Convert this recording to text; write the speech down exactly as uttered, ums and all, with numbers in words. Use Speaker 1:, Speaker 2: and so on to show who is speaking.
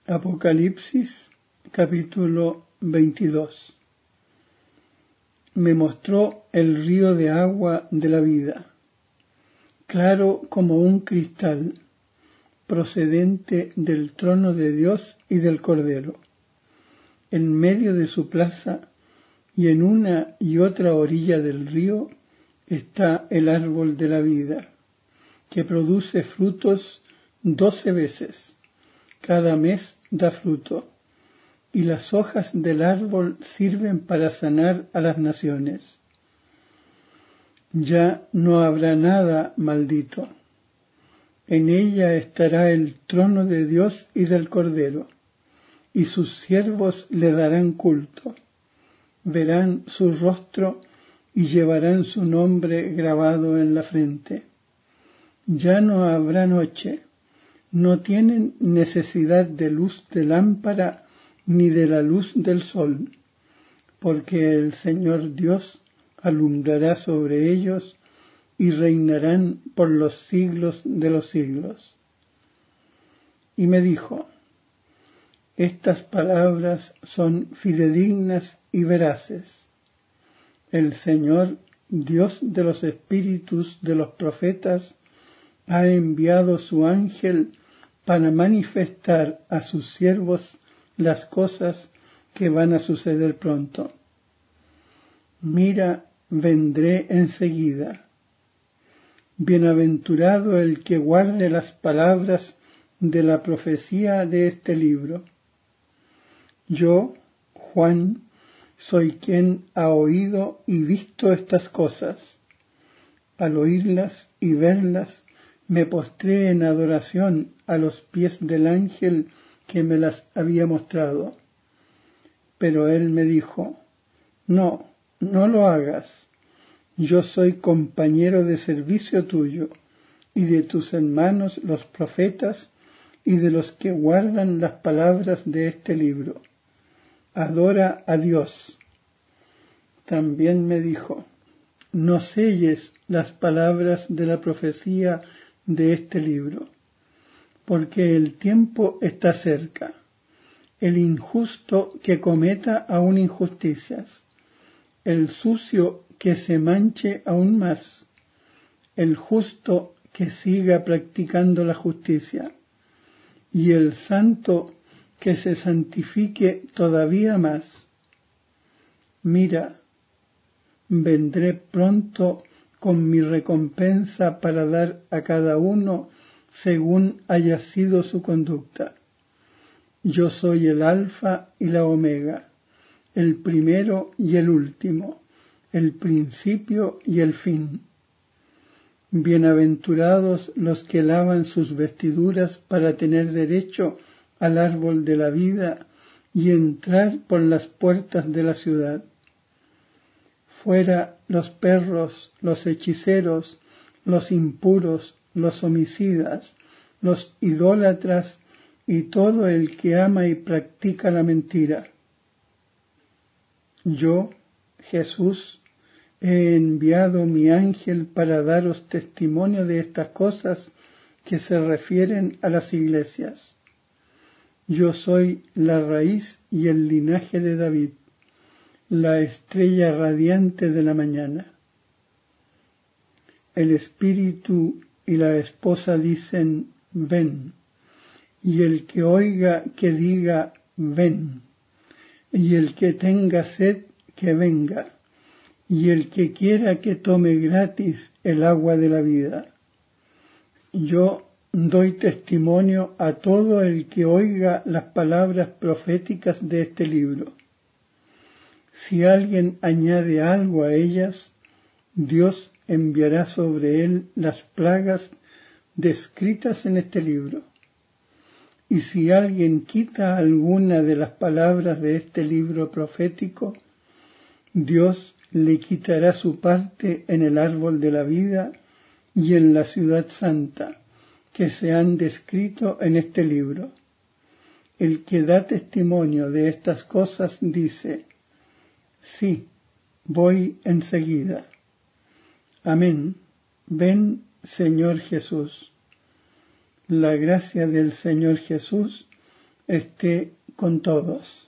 Speaker 1: Apocalipsis capítulo veintidós. Me mostró el río de agua de la vida, claro como un cristal, procedente del trono de Dios y del Cordero. En medio de su plaza y en una y otra orilla del río está el árbol de la vida, que produce frutos doce veces. Cada mes da fruto, y las hojas del árbol sirven para sanar a las naciones. Ya no habrá nada maldito. En ella estará el trono de Dios y del Cordero, y sus siervos le darán culto. Verán su rostro y llevarán su nombre grabado en la frente. Ya no habrá noche. No tienen necesidad de luz de lámpara ni de la luz del sol, porque el Señor Dios alumbrará sobre ellos y reinarán por los siglos de los siglos. Y me dijo: estas palabras son fidedignas y veraces. El Señor, Dios de los espíritus de los profetas, ha enviado su ángel para manifestar a sus siervos las cosas que van a suceder pronto. Mira, vendré enseguida. Bienaventurado el que guarde las palabras de la profecía de este libro. Yo, Juan, soy quien ha oído y visto estas cosas. Al oírlas y verlas, me postré en adoración a los pies del ángel que me las había mostrado. Pero él me dijo: no, no lo hagas. Yo soy compañero de servicio tuyo y de tus hermanos los profetas y de los que guardan las palabras de este libro. Adora a Dios. También me dijo: no selles las palabras de la profecía de este libro, porque el tiempo está cerca. El injusto que cometa aún injusticias, el sucio que se manche aún más, el justo que siga practicando la justicia, y el santo que se santifique todavía más. Mira, vendré pronto con mi recompensa para dar a cada uno según haya sido su conducta. Yo soy el Alfa y la Omega, el primero y el último, el principio y el fin. Bienaventurados los que lavan sus vestiduras para tener derecho al árbol de la vida y entrar por las puertas de la ciudad. Fuera los perros, los hechiceros, los impuros, los homicidas, los idólatras y todo el que ama y practica la mentira. Yo, Jesús, he enviado mi ángel para daros testimonio de estas cosas que se refieren a las iglesias. Yo soy la raíz y el linaje de David, la estrella radiante de la mañana. El espíritu y la esposa dicen: ven, y el que oiga que diga: ven, y el que tenga sed que venga, y el que quiera que tome gratis el agua de la vida. Yo doy testimonio a todo el que oiga las palabras proféticas de este libro. Si alguien añade algo a ellas, Dios enviará sobre él las plagas descritas en este libro. Y si alguien quita alguna de las palabras de este libro profético, Dios le quitará su parte en el árbol de la vida y en la ciudad santa, que se han descrito en este libro. El que da testimonio de estas cosas dice: sí, voy enseguida. Amén. Ven, Señor Jesús. La gracia del Señor Jesús esté con todos.